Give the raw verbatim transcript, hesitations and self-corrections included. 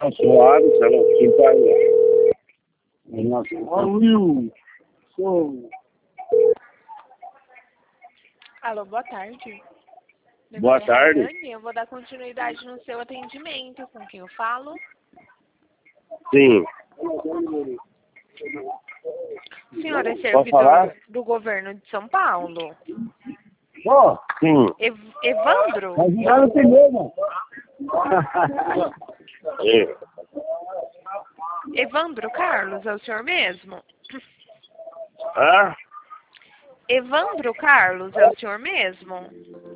Não, Soares, ela fica... Nossa, Will. Sou... Alô, boa tarde. Meu Boa nome é tarde. Rayane, eu vou dar continuidade no seu atendimento. Com quem eu falo? Sim. O senhor é Pode falar? servidor do governo de São Paulo? Oh, sim. Ev Evandro? Mas já não tem mesmo. É. Evandro Carlos, é o senhor mesmo? Ah? Evandro Carlos, é o senhor mesmo?